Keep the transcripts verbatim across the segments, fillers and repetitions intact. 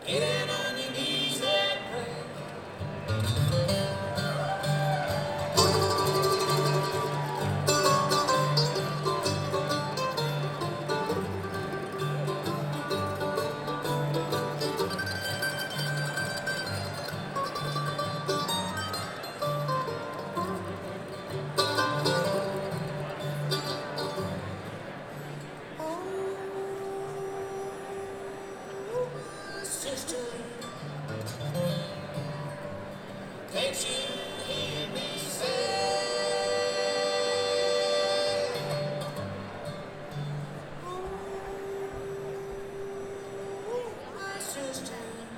Get down on your knees and pray. Sister, can't you hear me say, oh, my sister,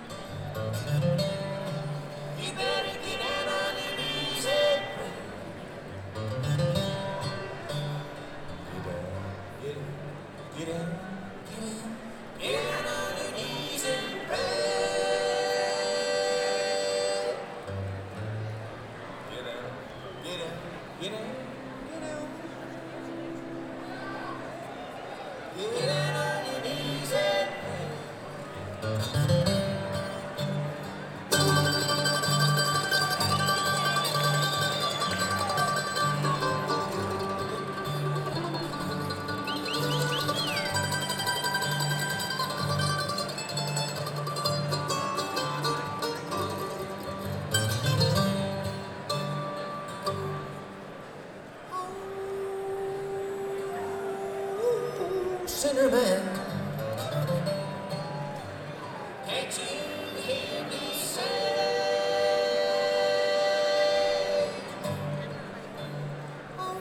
you better get down on your knees and pray. Get down, get down, get down, get down on your knees and pray. Get down, get down, get down, get down. Get down on your knees and pray. Sinner man, can't you hear me say, oh,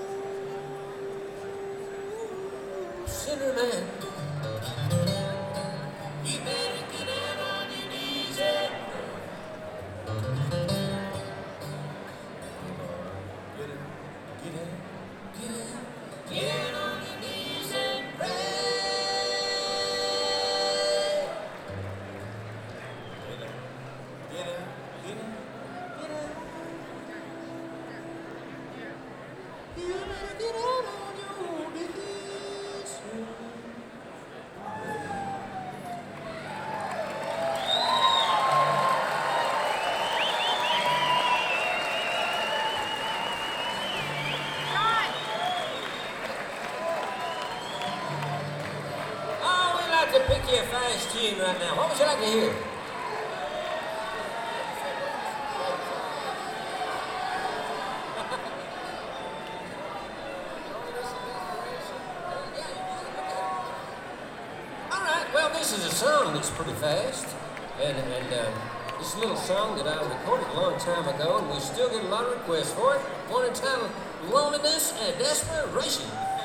sinner man, you better get down on your knees and pray. Get down, get down, get down, get down on your knees and pray. Get down, get down, get down, get down. You better get down on your knees. Oh, we'd like to pick you a fast tune right now. What would you like to hear? All right, well, this is a song that's pretty fast. And, and uh, this is a little song that I recorded a long time ago, and we still get a lot of requests for it. One entitled Loneliness and Desperation.